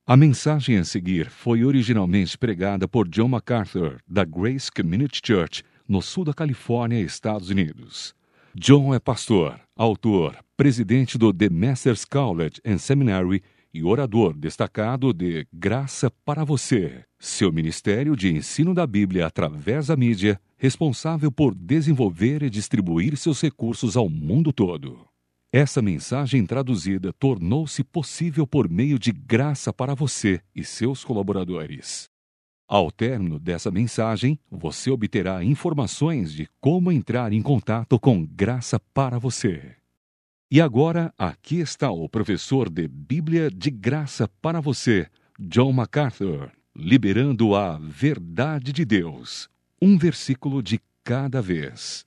A mensagem a seguir foi originalmente pregada por John MacArthur, da Grace Community Church, no sul da Califórnia, Estados Unidos. John é pastor, autor, presidente do The Masters College and Seminary e orador destacado de Graça para Você, seu ministério de ensino da Bíblia através da mídia, responsável por desenvolver e distribuir seus recursos ao mundo todo. Essa mensagem traduzida tornou-se possível por meio de Graça para Você e seus colaboradores. Ao término dessa mensagem, você obterá informações de como entrar em contato com Graça para Você. E agora, aqui está o professor de Bíblia de Graça para Você, John MacArthur, liberando a verdade de Deus, um versículo de cada vez.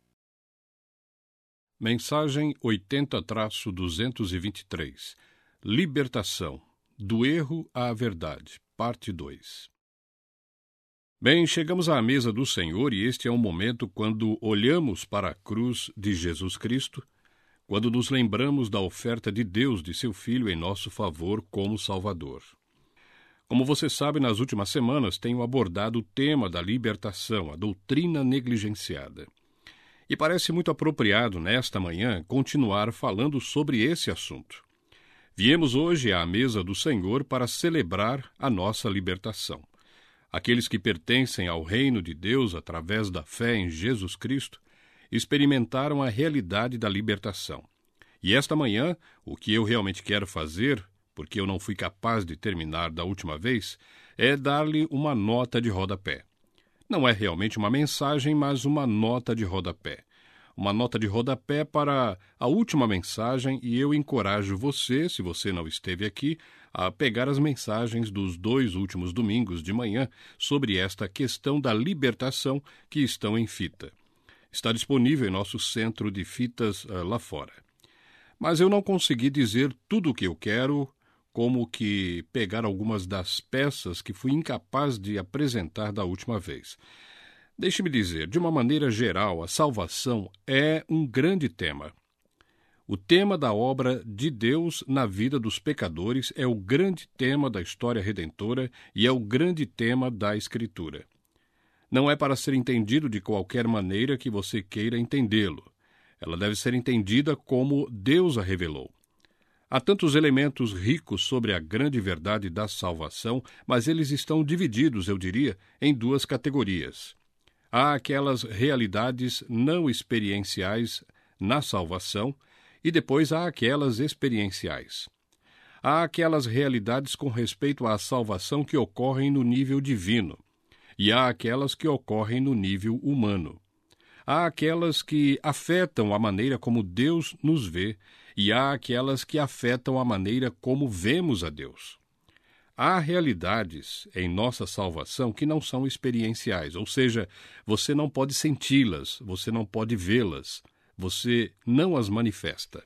Mensagem 80-223. Libertação, do erro à verdade, parte 2. Bem, chegamos à mesa do Senhor e este é um momento quando olhamos para a cruz de Jesus Cristo, quando nos lembramos da oferta de Deus de seu Filho em nosso favor como Salvador. Como você sabe, nas últimas semanas tenho abordado o tema da libertação, a doutrina negligenciada. E parece muito apropriado, nesta manhã, continuar falando sobre esse assunto. Viemos hoje à mesa do Senhor para celebrar a nossa libertação. Aqueles que pertencem ao reino de Deus através da fé em Jesus Cristo experimentaram a realidade da libertação. E esta manhã, o que eu realmente quero fazer, porque eu não fui capaz de terminar da última vez, é dar-lhe uma nota de rodapé. Não é realmente uma mensagem, mas uma nota de rodapé. Uma nota de rodapé para a última mensagem, e eu encorajo você, se você não esteve aqui, a pegar as mensagens dos 2 últimos domingos de manhã sobre esta questão da libertação que estão em fita. Está disponível em nosso centro de fitas lá fora. Mas eu não consegui dizer tudo o que eu quero, como que pegar algumas das peças que fui incapaz de apresentar da última vez. Deixe-me dizer, de uma maneira geral, a salvação é um grande tema. O tema da obra de Deus na vida dos pecadores é o grande tema da história redentora e é o grande tema da Escritura. Não é para ser entendido de qualquer maneira que você queira entendê-lo. Ela deve ser entendida como Deus a revelou. Há tantos elementos ricos sobre a grande verdade da salvação, mas eles estão divididos, eu diria, em 2 categorias. Há aquelas realidades não experienciais na salvação e depois há aquelas experienciais. Há aquelas realidades com respeito à salvação que ocorrem no nível divino e há aquelas que ocorrem no nível humano. Há aquelas que afetam a maneira como Deus nos vê e há aquelas que afetam a maneira como vemos a Deus. Há realidades em nossa salvação que não são experienciais, ou seja, você não pode senti-las, você não pode vê-las, você não as manifesta.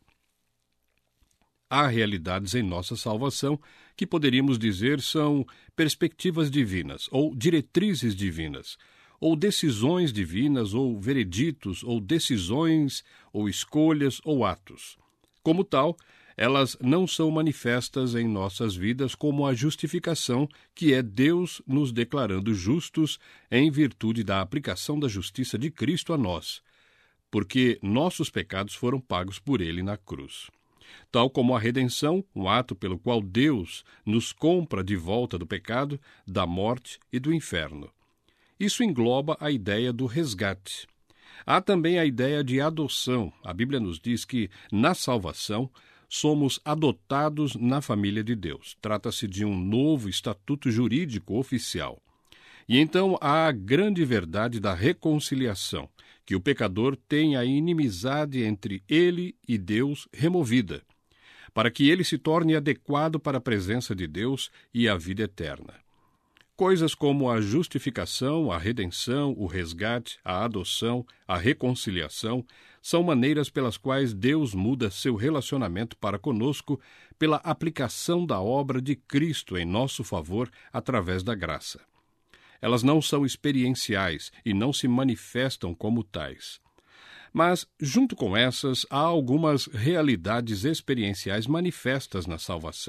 Há realidades em nossa salvação que poderíamos dizer são perspectivas divinas, ou diretrizes divinas, ou decisões divinas, ou vereditos, ou decisões, ou escolhas, ou atos. Como tal, elas não são manifestas em nossas vidas como a justificação, que é Deus nos declarando justos em virtude da aplicação da justiça de Cristo a nós, porque nossos pecados foram pagos por Ele na cruz. Tal como a redenção, um ato pelo qual Deus nos compra de volta do pecado, da morte e do inferno. Isso engloba a ideia do resgate. Há também a ideia de adoção. A Bíblia nos diz que, na salvação, somos adotados na família de Deus. Trata-se de um novo estatuto jurídico oficial. E então há a grande verdade da reconciliação, que o pecador tem a inimizade entre ele e Deus removida, para que ele se torne adequado para a presença de Deus e a vida eterna. Coisas como a justificação, a redenção, o resgate, a adoção, a reconciliação, são maneiras pelas quais Deus muda seu relacionamento para conosco pela aplicação da obra de Cristo em nosso favor através da graça. Elas não são experienciais e não se manifestam como tais. Mas, junto com essas, há algumas realidades experienciais manifestas na salvação.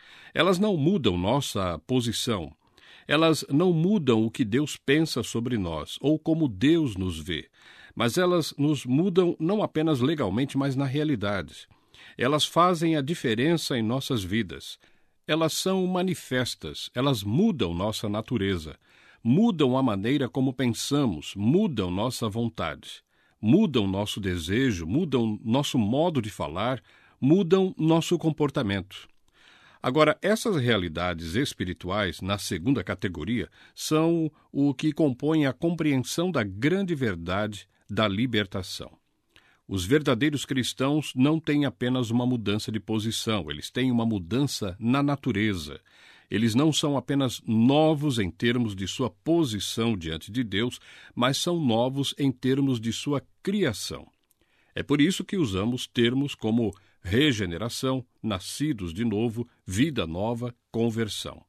Elas não mudam nossa posição. Elas não mudam o que Deus pensa sobre nós ou como Deus nos vê. Mas elas nos mudam não apenas legalmente, mas na realidade. Elas fazem a diferença em nossas vidas. Elas são manifestas, elas mudam nossa natureza, mudam a maneira como pensamos, mudam nossa vontade, mudam nosso desejo, mudam nosso modo de falar, mudam nosso comportamento. Agora, essas realidades espirituais, na segunda categoria, são o que compõe a compreensão da grande verdade da libertação. Os verdadeiros cristãos não têm apenas uma mudança de posição, eles têm uma mudança na natureza. Eles não são apenas novos em termos de sua posição diante de Deus, mas são novos em termos de sua criação. É por isso que usamos termos como regeneração, nascidos de novo, vida nova, conversão.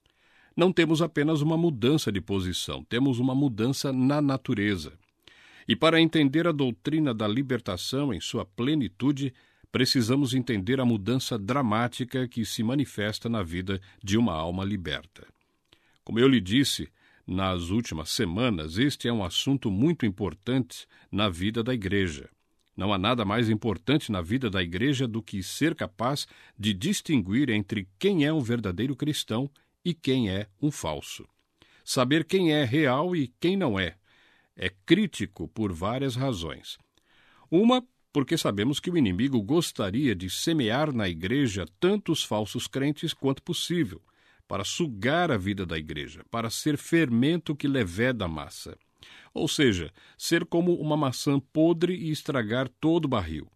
Não temos apenas uma mudança de posição, temos uma mudança na natureza. E para entender a doutrina da libertação em sua plenitude, precisamos entender a mudança dramática que se manifesta na vida de uma alma liberta. Como eu lhe disse, nas últimas semanas, este é um assunto muito importante na vida da igreja. Não há nada mais importante na vida da igreja do que ser capaz de distinguir entre quem é um verdadeiro cristão e quem é um falso. Saber quem é real e quem não é. É crítico por várias razões. Uma, porque sabemos que o inimigo gostaria de semear na igreja tantos falsos crentes quanto possível, para sugar a vida da igreja, para ser fermento que leveda a massa. Ou seja, ser como uma maçã podre e estragar todo o barril.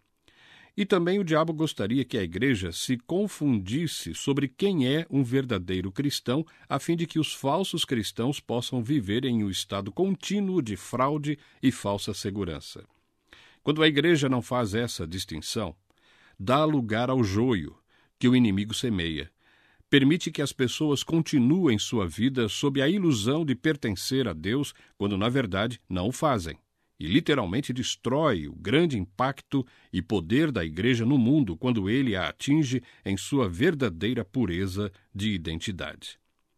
E também o diabo gostaria que a igreja se confundisse sobre quem é um verdadeiro cristão, a fim de que os falsos cristãos possam viver em um estado contínuo de fraude e falsa segurança. Quando a igreja não faz essa distinção, dá lugar ao joio que o inimigo semeia. Permite que as pessoas continuem sua vida sob a ilusão de pertencer a Deus, quando na verdade não o fazem. E literalmente destrói o grande impacto e poder da igreja no mundo quando ele a atinge em sua verdadeira pureza de identidade.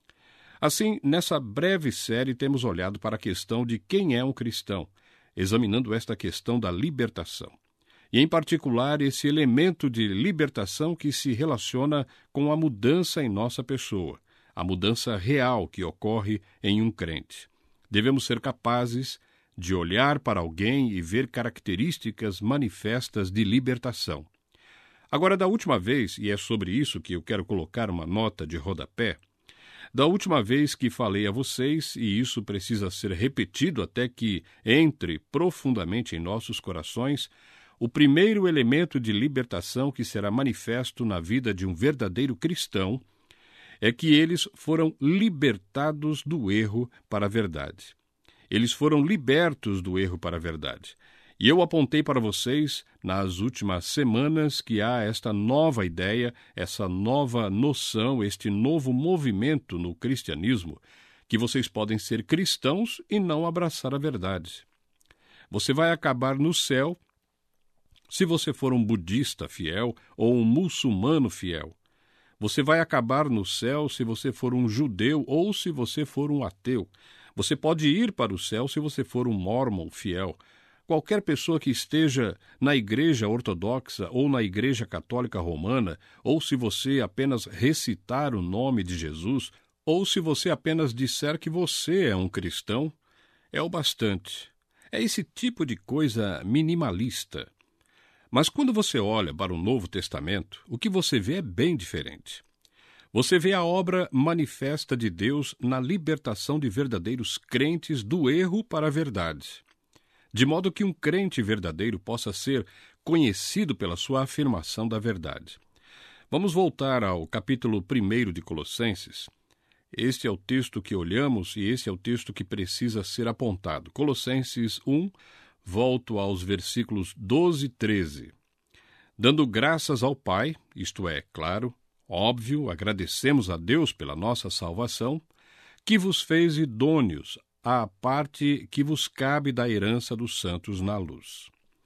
Assim, nessa breve série temos olhado para a questão de quem é um cristão, examinando esta questão da libertação. E, em particular, esse elemento de libertação que se relaciona com a mudança em nossa pessoa, a mudança real que ocorre em um crente. Devemos ser capazes de olhar para alguém e ver características manifestas de libertação. Agora, da última vez, e é sobre isso que eu quero colocar uma nota de rodapé, da última vez que falei a vocês, e isso precisa ser repetido até que entre profundamente em nossos corações, o primeiro elemento de libertação que será manifesto na vida de um verdadeiro cristão é que eles foram libertados do erro para a verdade. Eles foram libertos do erro para a verdade. E eu apontei para vocês, nas últimas semanas, que há esta nova ideia, essa nova noção, este novo movimento no cristianismo, que vocês podem ser cristãos e não abraçar a verdade. Você vai acabar no céu se você for um budista fiel ou um muçulmano fiel. Você vai acabar no céu se você for um judeu ou se você for um ateu. Você pode ir para o céu se você for um mórmon fiel. Qualquer pessoa que esteja na igreja ortodoxa ou na igreja católica romana, ou se você apenas recitar o nome de Jesus, ou se você apenas disser que você é um cristão, é o bastante. É esse tipo de coisa minimalista. Mas quando você olha para o Novo Testamento, o que você vê é bem diferente. Você vê a obra manifesta de Deus na libertação de verdadeiros crentes do erro para a verdade, de modo que um crente verdadeiro possa ser conhecido pela sua afirmação da verdade. Vamos voltar ao capítulo 1 de Colossenses. Este é o texto que olhamos e esse é o texto que precisa ser apontado. Colossenses 1, volto aos versículos 12 e 13. Dando graças ao Pai, isto é, claro, óbvio, agradecemos a Deus pela nossa salvação, que vos fez idôneos à parte que vos cabe da herança dos santos na luz.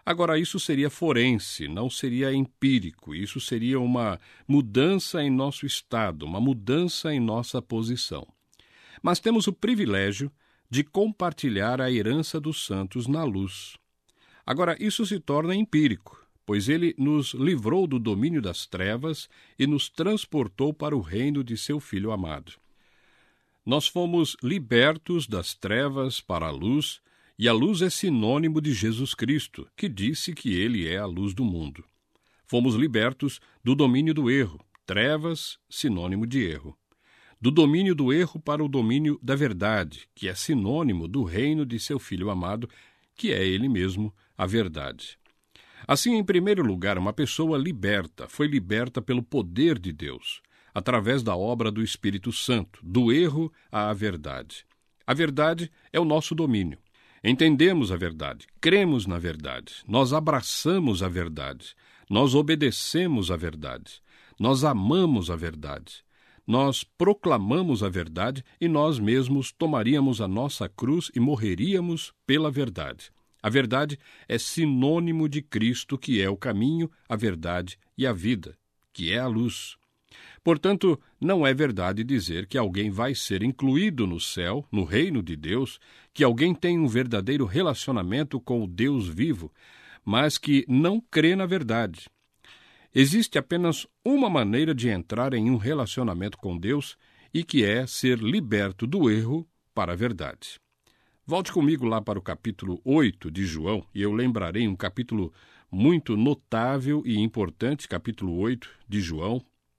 Agora, isso seria forense, não seria empírico. Isso seria uma mudança em nosso estado, uma mudança em nossa posição. Mas temos o privilégio de compartilhar a herança dos santos na luz. Agora, isso se torna empírico, pois ele nos livrou do domínio das trevas e nos transportou para o reino de seu Filho amado. Nós fomos libertos das trevas para a luz, e a luz é sinônimo de Jesus Cristo, que disse que ele é a luz do mundo. Fomos libertos do domínio do erro, trevas, sinônimo de erro. Do domínio do erro para o domínio da verdade, que é sinônimo do reino de seu Filho amado, que é ele mesmo, a verdade. Assim, em primeiro lugar, uma pessoa liberta foi liberta pelo poder de Deus, através da obra do Espírito Santo, do erro à verdade. A verdade é o nosso domínio. Entendemos a verdade, cremos na verdade, nós abraçamos a verdade, nós obedecemos a verdade, nós amamos a verdade, nós proclamamos a verdade e nós mesmos tomaríamos a nossa cruz e morreríamos pela verdade. A verdade é sinônimo de Cristo, que é o caminho, a verdade e a vida, que é a luz. Portanto, não é verdade dizer que alguém vai ser incluído no céu, no reino de Deus, que alguém tem um verdadeiro relacionamento com o Deus vivo, mas que não crê na verdade. Existe apenas uma maneira de entrar em um relacionamento com Deus, e que é ser liberto do erro para a verdade. Volte comigo lá para o capítulo 8 de João, e eu lembrarei um capítulo muito notável e importante, capítulo 8 de João.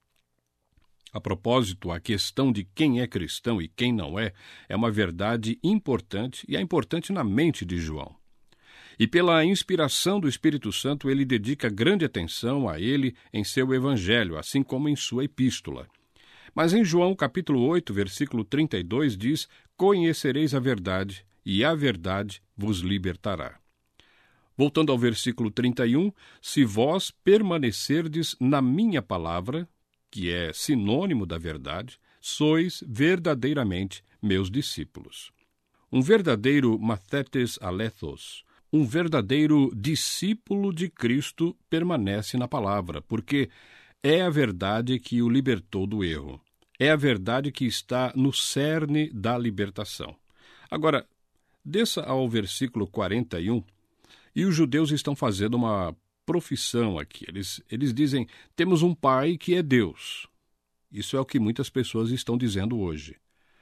A propósito, a questão de quem é cristão e quem não é uma verdade importante e é importante na mente de João. E pela inspiração do Espírito Santo, ele dedica grande atenção a ele em seu evangelho, assim como em sua epístola. Mas em João capítulo 8, versículo 32, diz: "Conhecereis a verdade, e a verdade vos libertará." Voltando ao versículo 31, "Se vós permanecerdes na minha palavra," que é sinônimo da verdade, "sois verdadeiramente meus discípulos." Um verdadeiro mathetes alethos, um verdadeiro discípulo de Cristo permanece na palavra, porque é a verdade que o libertou do erro. É a verdade que está no cerne da libertação. Agora, desça ao versículo 41, e os judeus estão fazendo uma profissão aqui. Eles dizem: temos um pai que é Deus. Isso é o que muitas pessoas estão dizendo hoje.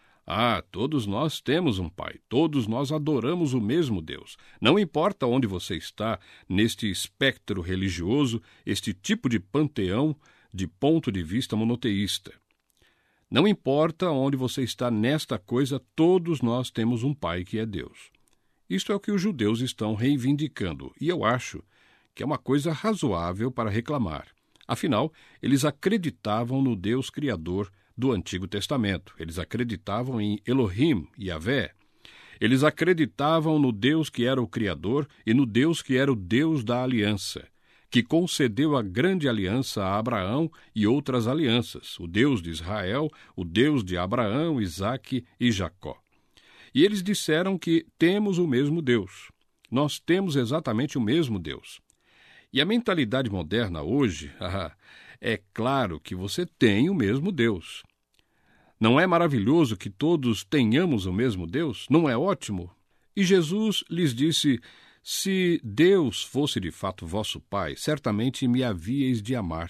Todos nós temos um pai, todos nós adoramos o mesmo Deus. Não importa onde você está neste espectro religioso, este tipo de panteão de ponto de vista monoteísta. Não importa onde você está nesta coisa, todos nós temos um pai que é Deus. Isto é o que os judeus estão reivindicando, e eu acho que é uma coisa razoável para reclamar. Afinal, eles acreditavam no Deus Criador do Antigo Testamento. Eles acreditavam em Elohim, Yahvé. Eles acreditavam no Deus que era o Criador e no Deus que era o Deus da aliança, que concedeu a grande aliança a Abraão e outras alianças, o Deus de Israel, o Deus de Abraão, Isaque e Jacó. E eles disseram que temos o mesmo Deus. Nós temos exatamente o mesmo Deus. E a mentalidade moderna hoje, é claro que você tem o mesmo Deus. Não é maravilhoso que todos tenhamos o mesmo Deus? Não é ótimo? E Jesus lhes disse: se Deus fosse de fato vosso Pai, certamente me havíeis de amar.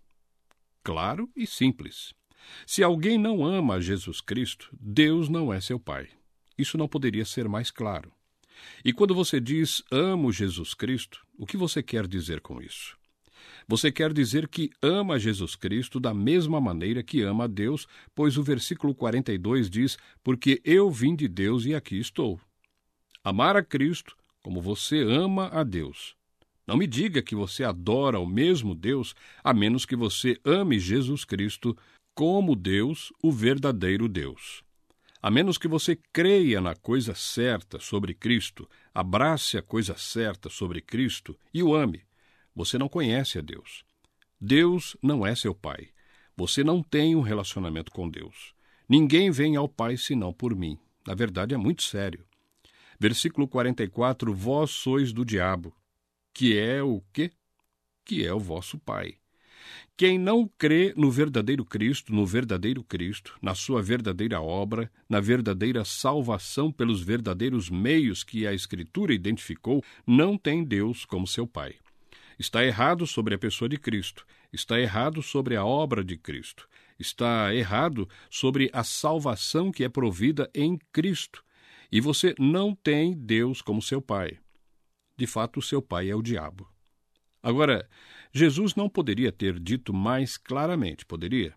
Claro e simples. Se alguém não ama a Jesus Cristo, Deus não é seu Pai. Isso não poderia ser mais claro. E quando você diz amo Jesus Cristo, o que você quer dizer com isso? Você quer dizer que ama Jesus Cristo da mesma maneira que ama a Deus, pois o versículo 42 diz: porque eu vim de Deus e aqui estou. Amar a Cristo como você ama a Deus. Não me diga que você adora o mesmo Deus, a menos que você ame Jesus Cristo como Deus, o verdadeiro Deus. A menos que você creia na coisa certa sobre Cristo, abrace a coisa certa sobre Cristo e o ame, você não conhece a Deus. Deus não é seu Pai. Você não tem um relacionamento com Deus. Ninguém vem ao Pai senão por mim. Na verdade, é muito sério. Versículo 44, vós sois do diabo. que é o quê? Que é o vosso Pai. Quem não crê no verdadeiro Cristo, na sua verdadeira obra, na verdadeira salvação pelos verdadeiros meios que a Escritura identificou, não tem Deus como seu Pai. Está errado sobre a pessoa de Cristo, está errado sobre a obra de Cristo, está errado sobre a salvação que é provida em Cristo. E você não tem Deus como seu Pai. De fato, o seu pai é o diabo. Agora, Jesus não poderia ter dito mais claramente, poderia?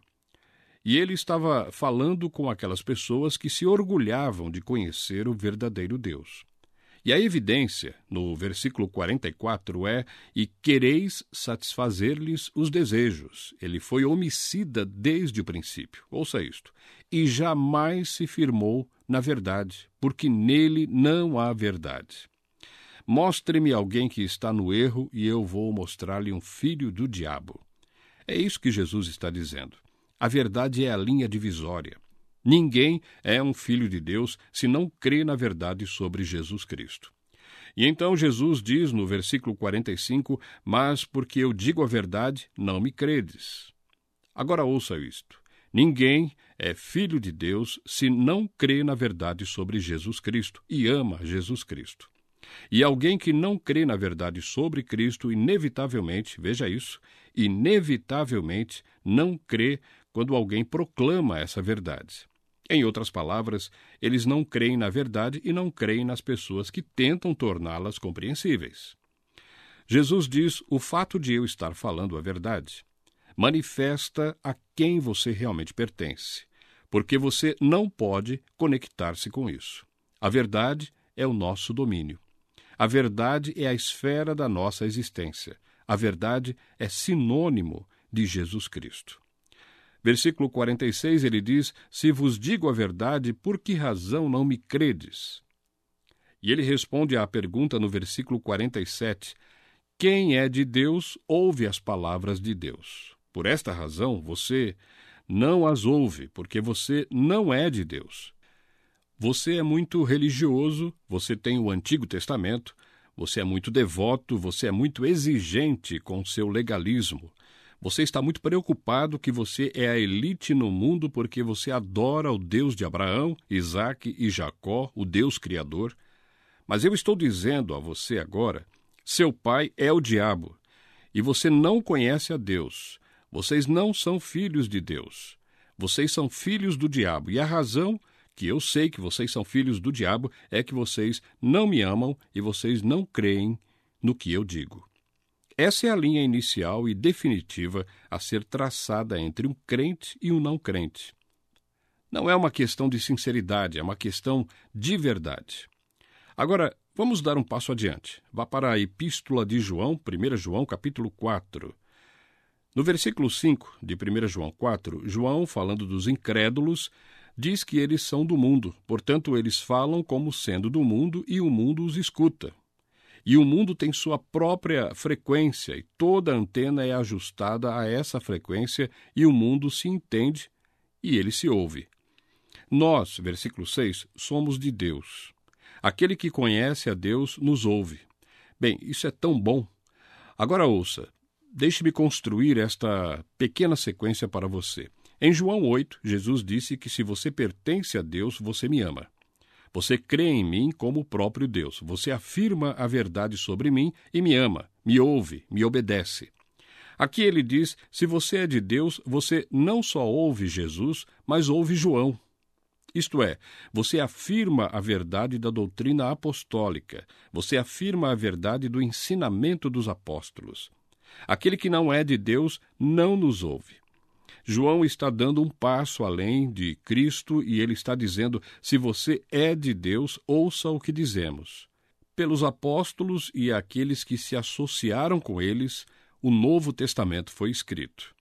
E ele estava falando com aquelas pessoas que se orgulhavam de conhecer o verdadeiro Deus. E a evidência, no versículo 44, é: e quereis satisfazer-lhes os desejos. Ele foi homicida desde o princípio. Ouça isto. E jamais se firmou na verdade, porque nele não há verdade. Mostre-me alguém que está no erro e eu vou mostrar-lhe um filho do diabo. É isso que Jesus está dizendo. A verdade é a linha divisória. Ninguém é um filho de Deus se não crê na verdade sobre Jesus Cristo. E então Jesus diz no versículo 45, mas porque eu digo a verdade, não me credes. Agora ouça isto. Ninguém é filho de Deus se não crê na verdade sobre Jesus Cristo e ama Jesus Cristo. E alguém que não crê na verdade sobre Cristo, inevitavelmente, veja isso, inevitavelmente não crê quando alguém proclama essa verdade. Em outras palavras, eles não creem na verdade e não creem nas pessoas que tentam torná-las compreensíveis. Jesus diz: o fato de eu estar falando a verdade manifesta a quem você realmente pertence, porque você não pode conectar-se com isso. A verdade é o nosso domínio. A verdade é a esfera da nossa existência. A verdade é sinônimo de Jesus Cristo. Versículo 46, ele diz: se vos digo a verdade, por que razão não me credes? E ele responde à pergunta no versículo 47, quem é de Deus, ouve as palavras de Deus. Por esta razão, você não as ouve, porque você não é de Deus. Você é muito religioso, você tem o Antigo Testamento, você é muito devoto, você é muito exigente com seu legalismo. Você está muito preocupado que você é a elite no mundo porque você adora o Deus de Abraão, Isaque e Jacó, o Deus Criador. Mas eu estou dizendo a você agora, seu pai é o diabo, e você não conhece a Deus. Vocês não são filhos de Deus. Vocês são filhos do diabo, e a razão que eu sei que vocês são filhos do diabo é que vocês não me amam e vocês não creem no que eu digo. Essa é a linha inicial e definitiva a ser traçada entre um crente e um não crente. Não é uma questão de sinceridade, é uma questão de verdade. Agora, vamos dar um passo adiante. Vá para a Epístola de João, 1 João, capítulo 4. No versículo 5 de 1 João 4, João, falando dos incrédulos, diz que eles são do mundo, portanto, eles falam como sendo do mundo e o mundo os escuta. E o mundo tem sua própria frequência e toda antena é ajustada a essa frequência e o mundo se entende e ele se ouve. Nós, versículo 6, somos de Deus. Aquele que conhece a Deus nos ouve. Bem, isso é tão bom. Agora ouça, deixe-me construir esta pequena sequência para você. Em João 8, Jesus disse que se você pertence a Deus, você me ama. Você crê em mim como o próprio Deus. Você afirma a verdade sobre mim e me ama, me ouve, me obedece. Aqui ele diz, se você é de Deus, você não só ouve Jesus, mas ouve João. Isto é, você afirma a verdade da doutrina apostólica. Você afirma a verdade do ensinamento dos apóstolos. Aquele que não é de Deus não nos ouve. João está dando um passo além de Cristo e ele está dizendo, se você é de Deus, ouça o que dizemos. Pelos apóstolos e aqueles que se associaram com eles, o Novo Testamento foi escrito.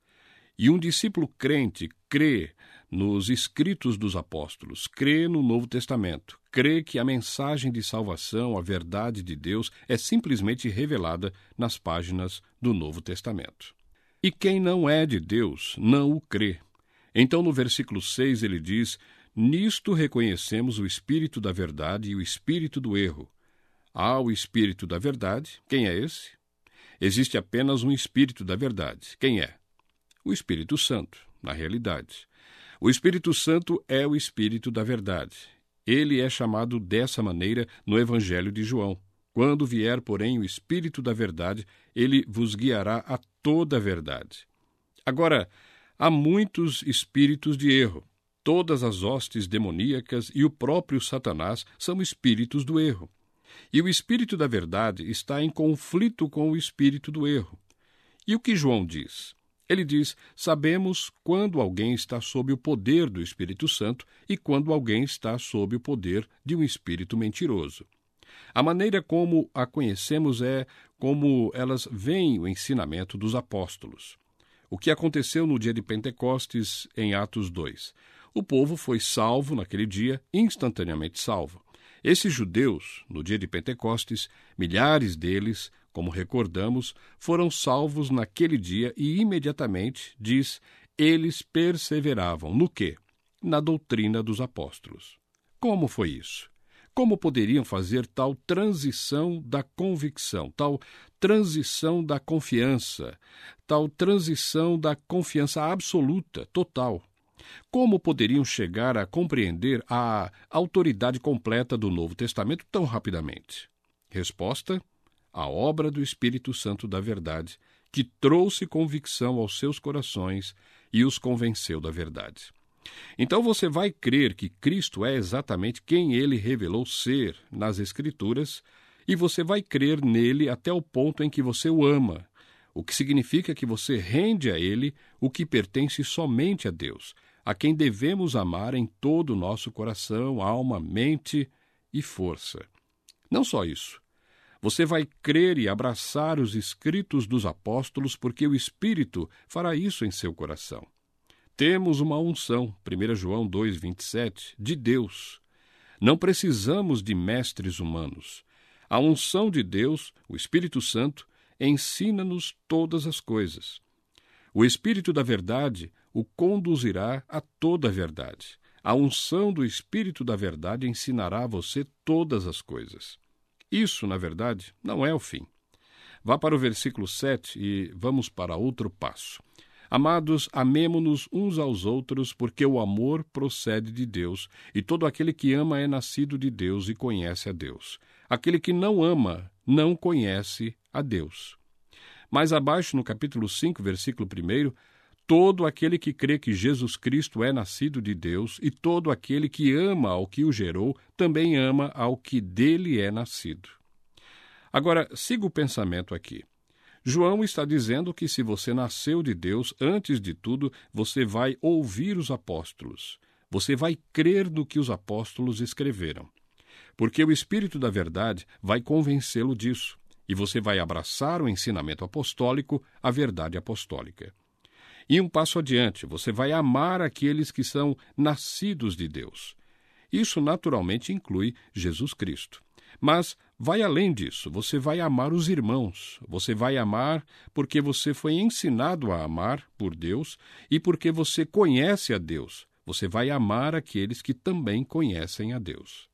E um discípulo crente crê nos escritos dos apóstolos, crê no Novo Testamento, crê que a mensagem de salvação, a verdade de Deus, é simplesmente revelada nas páginas do Novo Testamento. E quem não é de Deus não o crê. Então, no versículo 6, ele diz, nisto reconhecemos o espírito da verdade e o espírito do erro. Há o Espírito da Verdade. Quem é esse? Existe apenas um Espírito da Verdade. Quem é? O Espírito Santo, na realidade. O Espírito Santo é o Espírito da Verdade. Ele é chamado dessa maneira no Evangelho de João. Quando vier, porém, o Espírito da Verdade, ele vos guiará a toda a verdade. Agora, há muitos espíritos de erro. Todas as hostes demoníacas e o próprio Satanás são espíritos do erro. E o Espírito da Verdade está em conflito com o Espírito do erro. E o que João diz? Ele diz: sabemos quando alguém está sob o poder do Espírito Santo e quando alguém está sob o poder de um espírito mentiroso. A maneira como a conhecemos é como elas veem o ensinamento dos apóstolos. O que aconteceu no dia de Pentecostes, em Atos 2? O povo foi salvo naquele dia, instantaneamente salvo. Esses judeus, no dia de Pentecostes, milhares deles, como recordamos, foram salvos naquele dia e imediatamente, diz, eles perseveravam no quê? Na doutrina dos apóstolos. Como foi isso? Como poderiam fazer tal transição da convicção, tal transição da confiança, tal transição da confiança absoluta, total? Como poderiam chegar a compreender a autoridade completa do Novo Testamento tão rapidamente? Resposta: a obra do Espírito Santo da Verdade, que trouxe convicção aos seus corações e os convenceu da verdade. Então você vai crer que Cristo é exatamente quem ele revelou ser nas Escrituras, e você vai crer nele até o ponto em que você o ama, o que significa que você rende a ele o que pertence somente a Deus, a quem devemos amar em todo o nosso coração, alma, mente e força. Não só isso. Você vai crer e abraçar os escritos dos apóstolos, porque o Espírito fará isso em seu coração. Temos uma unção, 1 João 2,27, de Deus. Não precisamos de mestres humanos. A unção de Deus, o Espírito Santo, ensina-nos todas as coisas. O Espírito da Verdade o conduzirá a toda a verdade. A unção do Espírito da Verdade ensinará a você todas as coisas. Isso, na verdade, não é o fim. Vá para o versículo 7 e vamos para outro passo. Amados, amemo-nos uns aos outros, porque o amor procede de Deus, e todo aquele que ama é nascido de Deus e conhece a Deus. Aquele que não ama não conhece a Deus. Mais abaixo, no capítulo 5, versículo 1, todo aquele que crê que Jesus Cristo é nascido de Deus, e todo aquele que ama ao que o gerou, também ama ao que dele é nascido. Agora, siga o pensamento aqui. João está dizendo que se você nasceu de Deus, antes de tudo, você vai ouvir os apóstolos. Você vai crer no que os apóstolos escreveram. Porque o Espírito da Verdade vai convencê-lo disso. E você vai abraçar o ensinamento apostólico, a verdade apostólica. E um passo adiante, você vai amar aqueles que são nascidos de Deus. Isso naturalmente inclui Jesus Cristo. Mas vai além disso, você vai amar os irmãos, você vai amar porque você foi ensinado a amar por Deus e porque você conhece a Deus. Você vai amar aqueles que também conhecem a Deus.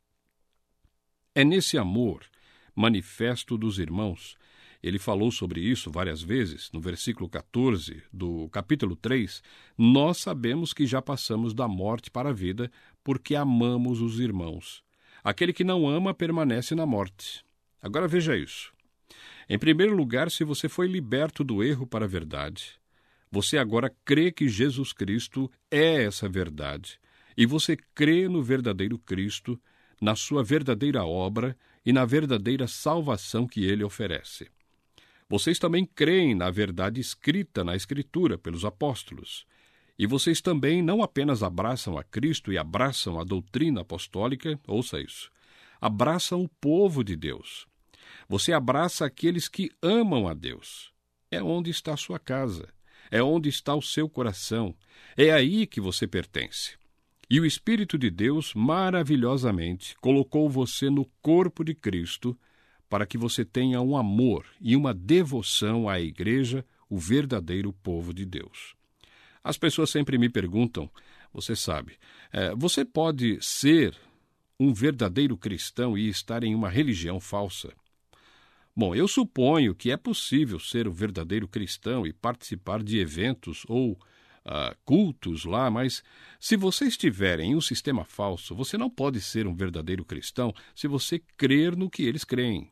É nesse amor manifesto dos irmãos, ele falou sobre isso várias vezes, no versículo 14 do capítulo 3, nós sabemos que já passamos da morte para a vida porque amamos os irmãos. Aquele que não ama permanece na morte. Agora veja isso. Em primeiro lugar, se você foi liberto do erro para a verdade, você agora crê que Jesus Cristo é essa verdade, e você crê no verdadeiro Cristo, na sua verdadeira obra e na verdadeira salvação que ele oferece. Vocês também creem na verdade escrita na Escritura pelos apóstolos. E vocês também não apenas abraçam a Cristo e abraçam a doutrina apostólica, ouça isso, abraçam o povo de Deus. Você abraça aqueles que amam a Deus. É onde está a sua casa, é onde está o seu coração, é aí que você pertence. E o Espírito de Deus, maravilhosamente, colocou você no corpo de Cristo para que você tenha um amor e uma devoção à Igreja, o verdadeiro povo de Deus. As pessoas sempre me perguntam, você sabe, você pode ser um verdadeiro cristão e estar em uma religião falsa? Bom, eu suponho que é possível ser um verdadeiro cristão e participar de eventos ou cultos lá, mas se você estiver em um sistema falso, você não pode ser um verdadeiro cristão se você crer no que eles creem.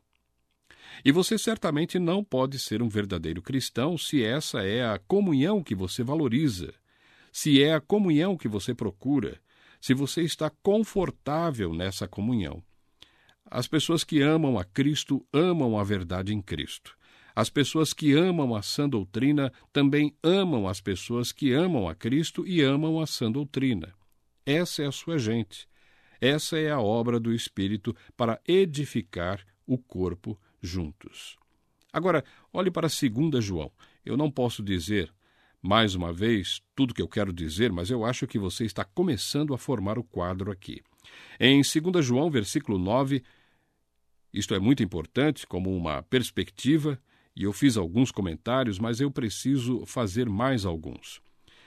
E você certamente não pode ser um verdadeiro cristão se essa é a comunhão que você valoriza, se é a comunhão que você procura, se você está confortável nessa comunhão. As pessoas que amam a Cristo amam a verdade em Cristo. As pessoas que amam a sã doutrina também amam as pessoas que amam a Cristo e amam a sã doutrina. Essa é a sua gente. Essa é a obra do Espírito para edificar o corpo juntos. Agora, olhe para 2 João. Eu não posso dizer, mais uma vez, tudo o que eu quero dizer, mas eu acho que você está começando a formar o quadro aqui. Em 2 João, versículo 9, isto é muito importante como uma perspectiva, e eu fiz alguns comentários, mas eu preciso fazer mais alguns.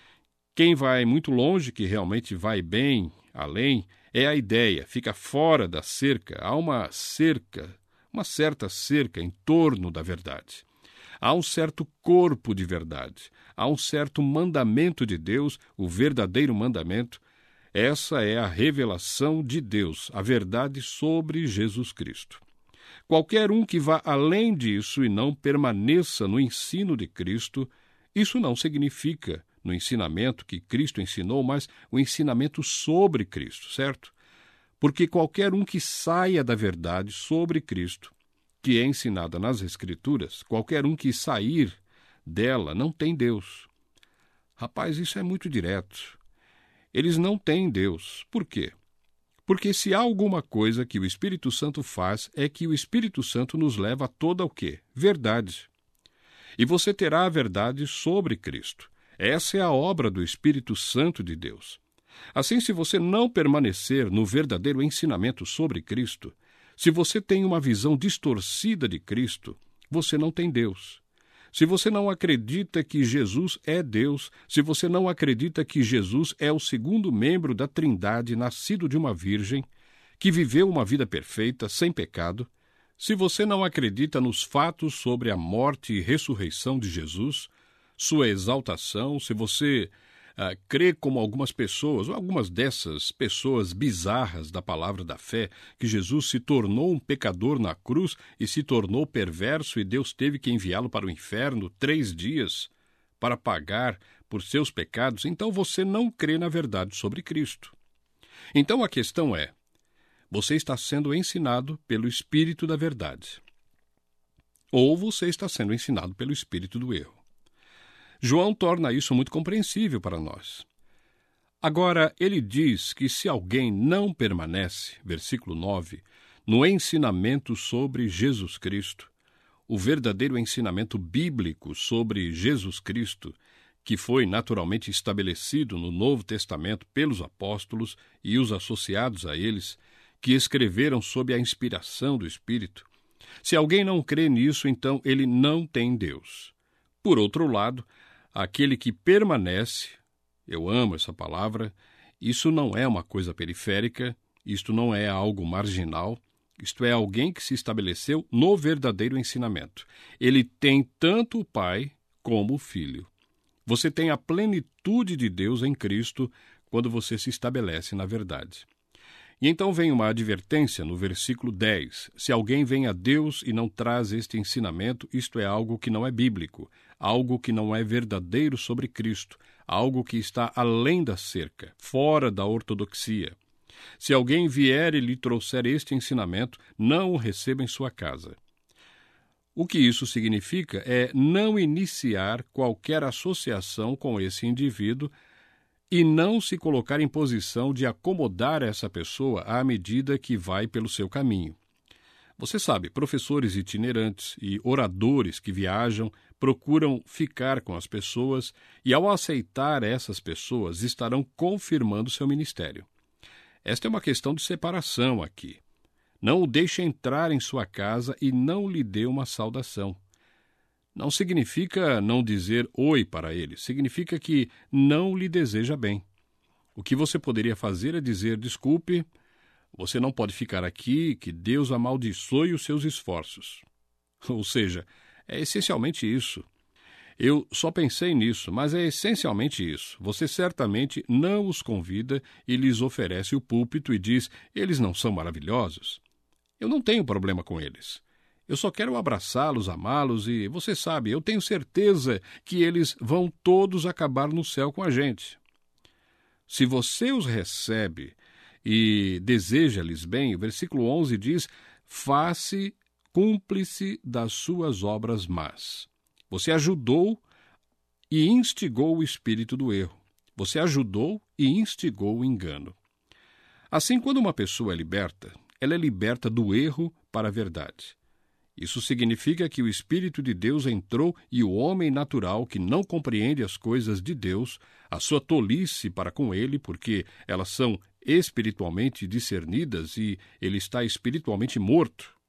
Quem vai muito longe, que realmente vai bem além, é a ideia, fica fora da cerca. Há uma cerca, uma certa cerca em torno da verdade. Há um certo corpo de verdade. Há um certo mandamento de Deus, o verdadeiro mandamento. Essa é a revelação de Deus, a verdade sobre Jesus Cristo. Qualquer um que vá além disso e não permaneça no ensino de Cristo, isso não significa no ensinamento que Cristo ensinou, mas o ensinamento sobre Cristo, certo? Porque qualquer um que saia da verdade sobre Cristo, que é ensinada nas Escrituras, qualquer um que sair dela não tem Deus. Rapaz, isso é muito direto. Eles não têm Deus. Por quê? Porque se há alguma coisa que o Espírito Santo faz, é que o Espírito Santo nos leva a toda o quê? Verdade. E você terá a verdade sobre Cristo. Essa é a obra do Espírito Santo de Deus. Assim, se você não permanecer no verdadeiro ensinamento sobre Cristo, se você tem uma visão distorcida de Cristo, você não tem Deus. Se você não acredita que Jesus é Deus, se você não acredita que Jesus é o segundo membro da Trindade, nascido de uma virgem, que viveu uma vida perfeita, sem pecado, se você não acredita nos fatos sobre a morte e ressurreição de Jesus, sua exaltação, se você crê como algumas pessoas, ou algumas dessas pessoas bizarras da palavra da fé, que Jesus se tornou um pecador na cruz e se tornou perverso e Deus teve que enviá-lo para o inferno 3 dias para pagar por seus pecados, então você não crê na verdade sobre Cristo. Então a questão é, você está sendo ensinado pelo Espírito da verdade, ou você está sendo ensinado pelo Espírito do erro. João torna isso muito compreensível para nós. Agora, ele diz que se alguém não permanece, versículo 9, no ensinamento sobre Jesus Cristo, o verdadeiro ensinamento bíblico sobre Jesus Cristo, que foi naturalmente estabelecido no Novo Testamento pelos apóstolos e os associados a eles, que escreveram sob a inspiração do Espírito, se alguém não crê nisso, então ele não tem Deus. Por outro lado, aquele que permanece, eu amo essa palavra, isso não é uma coisa periférica, isto não é algo marginal, isto é alguém que se estabeleceu no verdadeiro ensinamento. Ele tem tanto o Pai como o Filho. Você tem a plenitude de Deus em Cristo quando você se estabelece na verdade. E então vem uma advertência no versículo 10. Se alguém vem a Deus e não traz este ensinamento, isto é algo que não é bíblico, algo que não é verdadeiro sobre Cristo, algo que está além da cerca, fora da ortodoxia. Se alguém vier e lhe trouxer este ensinamento, não o receba em sua casa. O que isso significa é não iniciar qualquer associação com esse indivíduo e não se colocar em posição de acomodar essa pessoa à medida que vai pelo seu caminho. Você sabe, professores itinerantes e oradores que viajam procuram ficar com as pessoas e, ao aceitar essas pessoas, estarão confirmando seu ministério. Esta é uma questão de separação aqui. Não o deixe entrar em sua casa e não lhe dê uma saudação. Não significa não dizer oi para ele, significa que não lhe deseja bem. O que você poderia fazer é dizer, desculpe, Você não pode ficar aqui, que Deus amaldiçoe os seus esforços. Ou seja, é essencialmente isso. Eu só pensei nisso, mas é essencialmente isso. Você certamente não os convida e lhes oferece o púlpito e diz: eles não são maravilhosos? Eu não tenho problema com eles. Eu só quero abraçá-los, amá-los e, você sabe, eu tenho certeza que eles vão todos acabar no céu com a gente. Se você os recebe e deseja-lhes bem, o versículo 11 diz: faça cúmplice das suas obras más. Você ajudou e instigou o espírito do erro. Você ajudou e instigou o engano. Assim, quando uma pessoa é liberta, ela é liberta do erro para a verdade. Isso significa que o Espírito de Deus entrou e o homem natural que não compreende as coisas de Deus, a sua tolice para com ele, porque elas são espiritualmente discernidas e ele está espiritualmente morto.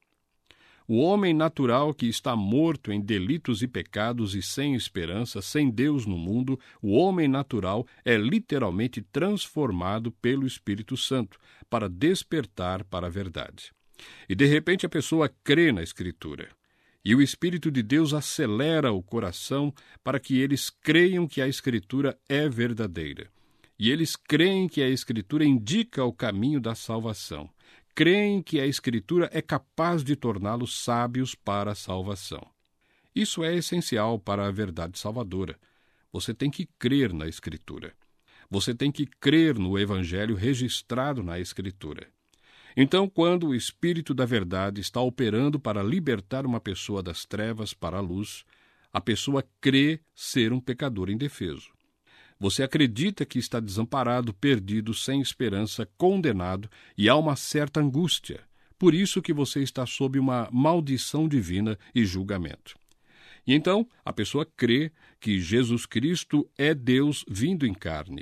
O homem natural que está morto em delitos e pecados e sem esperança, sem Deus no mundo, o homem natural é literalmente transformado pelo Espírito Santo para despertar para a verdade. E de repente a pessoa crê na Escritura. E o Espírito de Deus acelera o coração para que eles creiam que a Escritura é verdadeira. E eles creem que a Escritura indica o caminho da salvação. Creem que a Escritura é capaz de torná-los sábios para a salvação. Isso é essencial para a verdade salvadora. Você tem que crer na Escritura. Você tem que crer no Evangelho registrado na Escritura. Então, quando o Espírito da verdade está operando para libertar uma pessoa das trevas para a luz, a pessoa crê ser um pecador indefeso. Você acredita que está desamparado, perdido, sem esperança, condenado, e há uma certa angústia. Por isso que você está sob uma maldição divina e julgamento. E então, a pessoa crê que Jesus Cristo é Deus vindo em carne,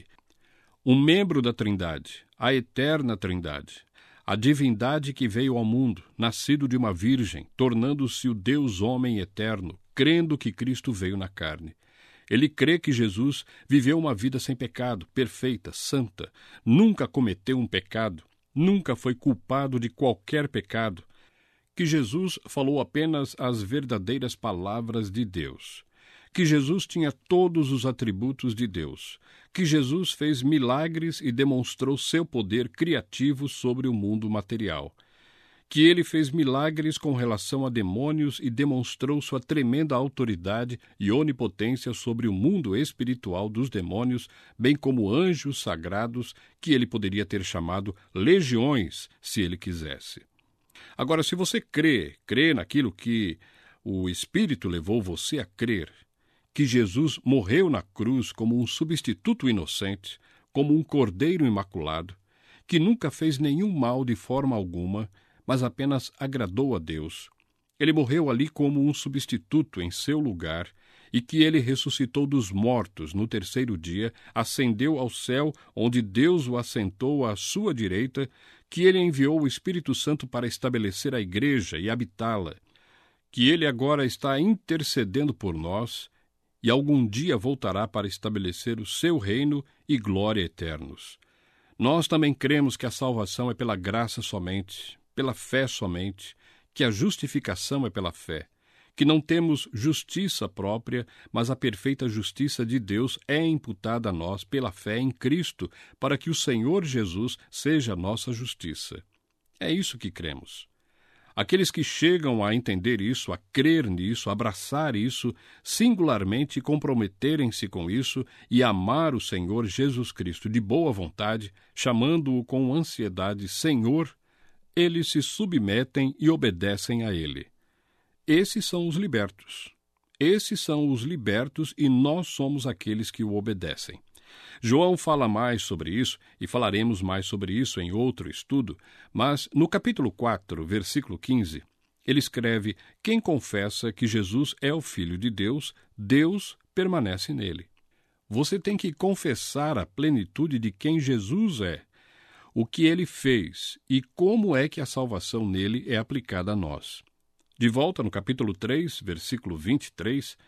um membro da Trindade, a eterna Trindade, a divindade que veio ao mundo, nascido de uma virgem, tornando-se o Deus homem eterno, crendo que Cristo veio na carne. Ele crê que Jesus viveu uma vida sem pecado, perfeita, santa, nunca cometeu um pecado, nunca foi culpado de qualquer pecado, que Jesus falou apenas as verdadeiras palavras de Deus, que Jesus tinha todos os atributos de Deus, que Jesus fez milagres e demonstrou seu poder criativo sobre o mundo material, que ele fez milagres com relação a demônios e demonstrou sua tremenda autoridade e onipotência sobre o mundo espiritual dos demônios, bem como anjos sagrados, que ele poderia ter chamado legiões, se ele quisesse. Agora, se você crê naquilo que o Espírito levou você a crer, que Jesus morreu na cruz como um substituto inocente, como um cordeiro imaculado, que nunca fez nenhum mal de forma alguma, mas apenas agradou a Deus. Ele morreu ali como um substituto em seu lugar, e que ele ressuscitou dos mortos no terceiro dia, ascendeu ao céu, onde Deus o assentou à sua direita, que ele enviou o Espírito Santo para estabelecer a igreja e habitá-la, que ele agora está intercedendo por nós, e algum dia voltará para estabelecer o seu reino e glória eternos. Nós também cremos que a salvação é pela graça somente, pela fé somente, que a justificação é pela fé, que não temos justiça própria, mas a perfeita justiça de Deus é imputada a nós pela fé em Cristo, para que o Senhor Jesus seja a nossa justiça. É isso que cremos. Aqueles que chegam a entender isso, a crer nisso, a abraçar isso, singularmente comprometerem-se com isso e amar o Senhor Jesus Cristo de boa vontade, chamando-o com ansiedade Senhor, eles se submetem e obedecem a Ele. Esses são os libertos. Esses são os libertos e nós somos aqueles que o obedecem. João fala mais sobre isso, e falaremos mais sobre isso em outro estudo, mas no capítulo 4, versículo 15, ele escreve: quem confessa que Jesus é o Filho de Deus, Deus permanece nele. Você tem que confessar a plenitude de quem Jesus é, o que ele fez e como é que a salvação nele é aplicada a nós. De volta no capítulo 3, versículo 23,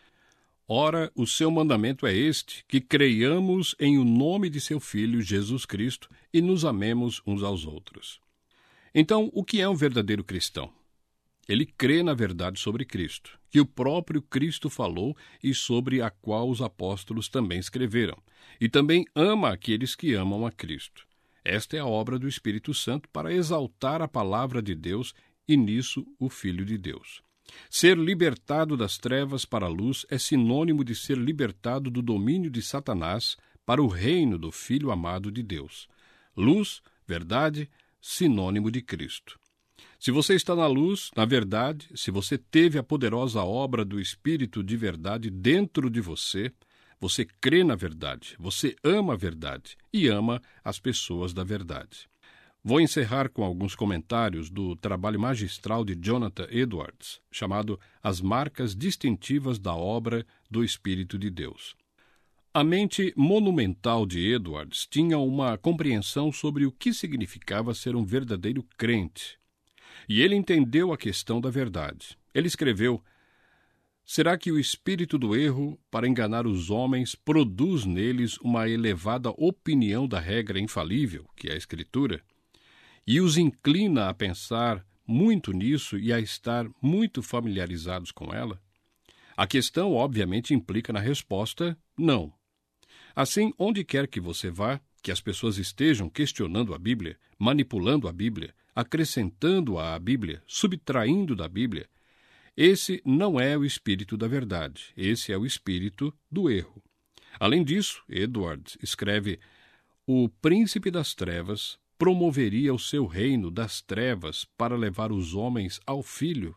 ora, o seu mandamento é este, que creiamos em o nome de seu Filho, Jesus Cristo, e nos amemos uns aos outros. Então, o que é um verdadeiro cristão? Ele crê na verdade sobre Cristo, que o próprio Cristo falou e sobre a qual os apóstolos também escreveram, e também ama aqueles que amam a Cristo. Esta é a obra do Espírito Santo para exaltar a palavra de Deus e nisso o Filho de Deus. Ser libertado das trevas para a luz é sinônimo de ser libertado do domínio de Satanás para o reino do Filho amado de Deus. Luz, verdade, sinônimo de Cristo. Se você está na luz, na verdade, se você teve a poderosa obra do Espírito de verdade dentro de você, você crê na verdade, você ama a verdade e ama as pessoas da verdade. Vou encerrar com alguns comentários do trabalho magistral de Jonathan Edwards, chamado As Marcas Distintivas da Obra do Espírito de Deus. A mente monumental de Edwards tinha uma compreensão sobre o que significava ser um verdadeiro crente. E ele entendeu a questão da verdade. Ele escreveu: será que o espírito do erro, para enganar os homens, produz neles uma elevada opinião da regra infalível, que é a Escritura, e os inclina a pensar muito nisso e a estar muito familiarizados com ela? A questão, obviamente, implica na resposta não. Assim, onde quer que você vá, que as pessoas estejam questionando a Bíblia, manipulando a Bíblia, acrescentando à Bíblia, subtraindo da Bíblia, esse não é o espírito da verdade, esse é o espírito do erro. Além disso, Edwards escreve: o príncipe das trevas promoveria o seu reino das trevas para levar os homens ao Filho.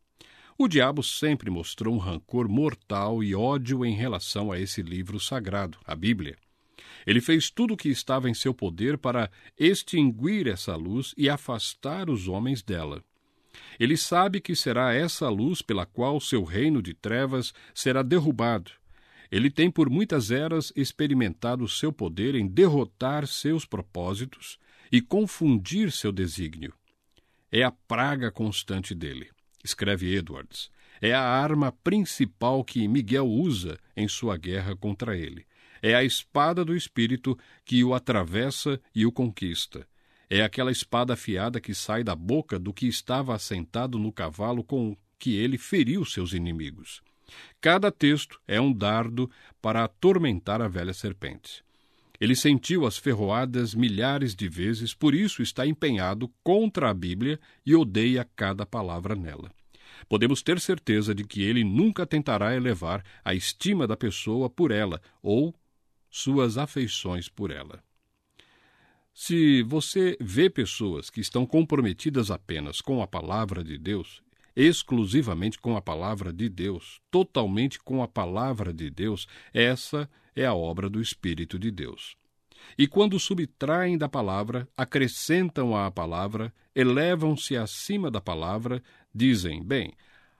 O diabo sempre mostrou um rancor mortal e ódio em relação a esse livro sagrado, a Bíblia. Ele fez tudo o que estava em seu poder para extinguir essa luz e afastar os homens dela. Ele sabe que será essa luz pela qual seu reino de trevas será derrubado. Ele tem por muitas eras experimentado o seu poder em derrotar seus propósitos e confundir seu desígnio. É a praga constante dele, escreve Edwards. É a arma principal que Miguel usa em sua guerra contra ele. É a espada do Espírito que o atravessa e o conquista. É aquela espada afiada que sai da boca do que estava assentado no cavalo com que ele feriu seus inimigos. Cada texto é um dardo para atormentar a velha serpente. Ele sentiu as ferroadas milhares de vezes, por isso está empenhado contra a Bíblia e odeia cada palavra nela. Podemos ter certeza de que ele nunca tentará elevar a estima da pessoa por ela ou suas afeições por ela. Se você vê pessoas que estão comprometidas apenas com a palavra de Deus, exclusivamente com a palavra de Deus, totalmente com a palavra de Deus, essa é a obra do Espírito de Deus. E quando subtraem da palavra, acrescentam à palavra, elevam-se acima da palavra, dizem, bem,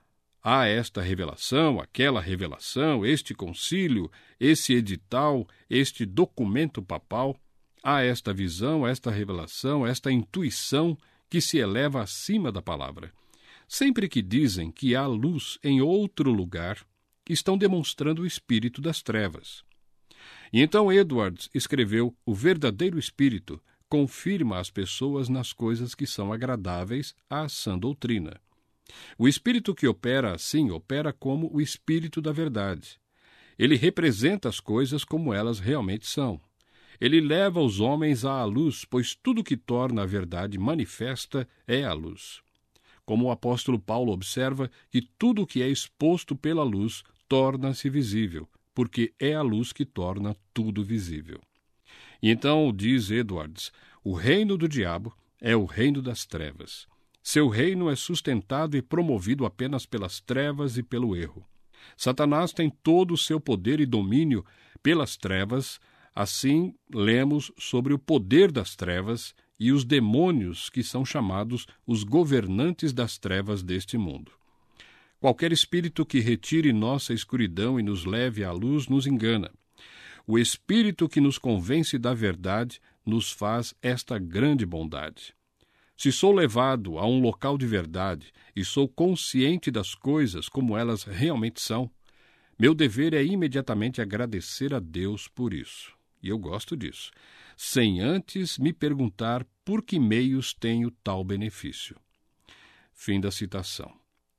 há esta revelação, aquela revelação, este concílio, esse edital, este documento papal, há esta visão, esta revelação, esta intuição que se eleva acima da palavra. Sempre que dizem que há luz em outro lugar, estão demonstrando o espírito das trevas. E então Edwards escreveu: o verdadeiro espírito confirma as pessoas nas coisas que são agradáveis à sã doutrina. O espírito que opera assim opera como o espírito da verdade. Ele representa as coisas como elas realmente são. Ele leva os homens à luz, pois tudo que torna a verdade manifesta é a luz. Como o apóstolo Paulo observa que tudo que é exposto pela luz torna-se visível, porque é a luz que torna tudo visível. E então, diz Edwards, o reino do diabo é o reino das trevas. Seu reino é sustentado e promovido apenas pelas trevas e pelo erro. Satanás tem todo o seu poder e domínio pelas trevas. Assim, lemos sobre o poder das trevas e os demônios que são chamados os governantes das trevas deste mundo. Qualquer espírito que retire nossa escuridão e nos leve à luz nos engana. O espírito que nos convence da verdade nos faz esta grande bondade. Se sou levado a um local de verdade e sou consciente das coisas como elas realmente são, meu dever é imediatamente agradecer a Deus por isso. E eu gosto disso. sem antes me perguntar por que meios tenho tal benefício. Fim da citação.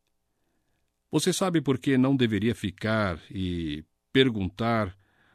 Você sabe por que não deveria ficar e perguntar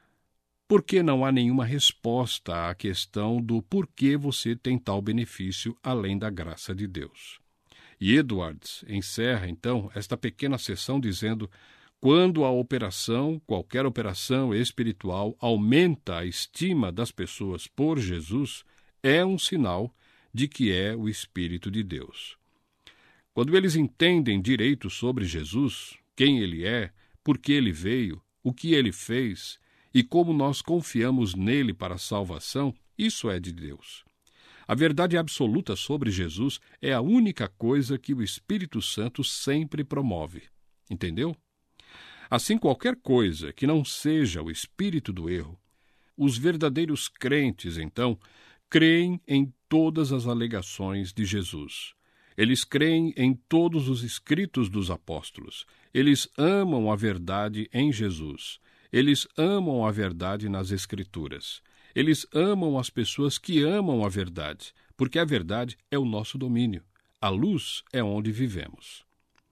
por que não há nenhuma resposta à questão do porquê você tem tal benefício além da graça de Deus. E Edwards encerra, então, esta pequena sessão dizendo: quando a operação, qualquer operação espiritual, aumenta a estima das pessoas por Jesus, é um sinal de que é o Espírito de Deus. Quando eles entendem direito sobre Jesus, quem ele é, por que ele veio, o que ele fez e como nós confiamos nele para a salvação, isso é de Deus. A verdade absoluta sobre Jesus é a única coisa que o Espírito Santo sempre promove. Entendeu? Assim, qualquer coisa que não seja o espírito do erro, os verdadeiros crentes, então, creem em todas as alegações de Jesus. Eles creem em todos os escritos dos apóstolos. Eles amam a verdade em Jesus. Eles amam a verdade nas Escrituras. Eles amam as pessoas que amam a verdade, porque a verdade é o nosso domínio. A luz é onde vivemos.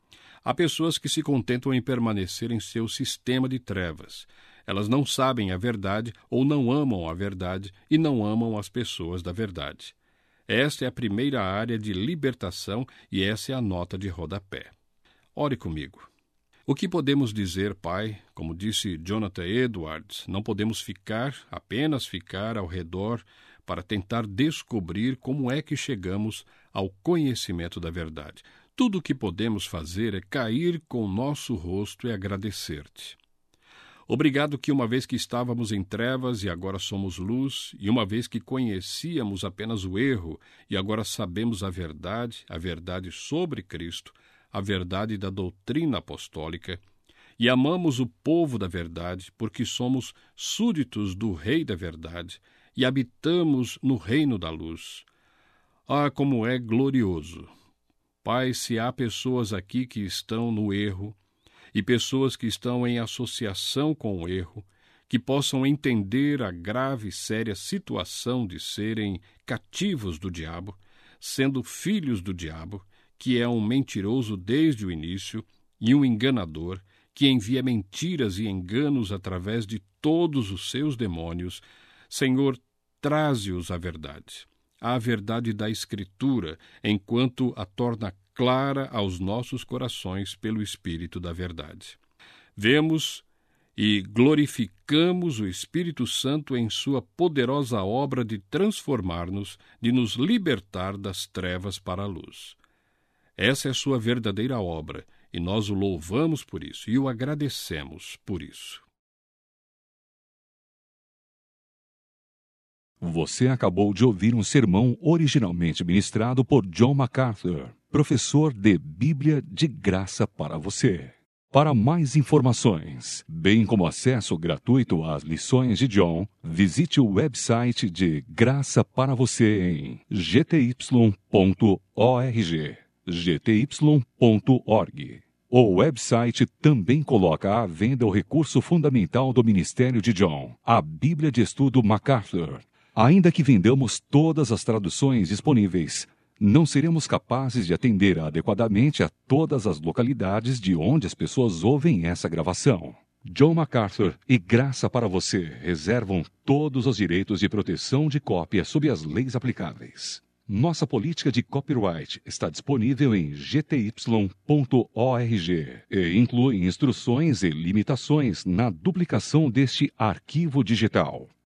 Há pessoas que se contentam em permanecer em seu sistema de trevas. Elas não sabem a verdade ou não amam a verdade e não amam as pessoas da verdade. Esta é a primeira área de libertação e essa é a nota de rodapé. Ore comigo. O que podemos dizer, Pai? Como disse Jonathan Edwards, não podemos apenas ficar ao redor para tentar descobrir como é que chegamos ao conhecimento da verdade. Tudo o que podemos fazer é cair com o nosso rosto e agradecer-te. Obrigado que uma vez que estávamos em trevas e agora somos luz, e uma vez que conhecíamos apenas o erro e agora sabemos a verdade sobre Cristo, a verdade da doutrina apostólica, e amamos o povo da verdade porque somos súditos do Rei da verdade e habitamos no reino da luz. Ah, como é glorioso! Pai, se há pessoas aqui que estão no erro e pessoas que estão em associação com o erro, que possam entender a grave e séria situação de serem cativos do diabo, sendo filhos do diabo, que é um mentiroso desde o início e um enganador, que envia mentiras e enganos através de todos os seus demônios. Senhor, traze-os à verdade da Escritura, enquanto a torna clara aos nossos corações pelo Espírito da verdade. Vemos e glorificamos o Espírito Santo em sua poderosa obra de transformar-nos, de nos libertar das trevas para a luz. Essa é a sua verdadeira obra, e nós o louvamos por isso e o agradecemos por isso. Você acabou de ouvir um sermão originalmente ministrado por John MacArthur, professor de Bíblia de Graça para você. Para mais informações, bem como acesso gratuito às lições de John, visite o website de Graça para você em gty.org. O website também coloca à venda o recurso fundamental do ministério de John, a Bíblia de Estudo MacArthur. Ainda que vendamos todas as traduções disponíveis, não seremos capazes de atender adequadamente a todas as localidades de onde as pessoas ouvem essa gravação. John MacArthur e Graça para você reservam todos os direitos de proteção de cópia sob as leis aplicáveis. Nossa política de copyright está disponível em gty.org e inclui instruções e limitações na duplicação deste arquivo digital.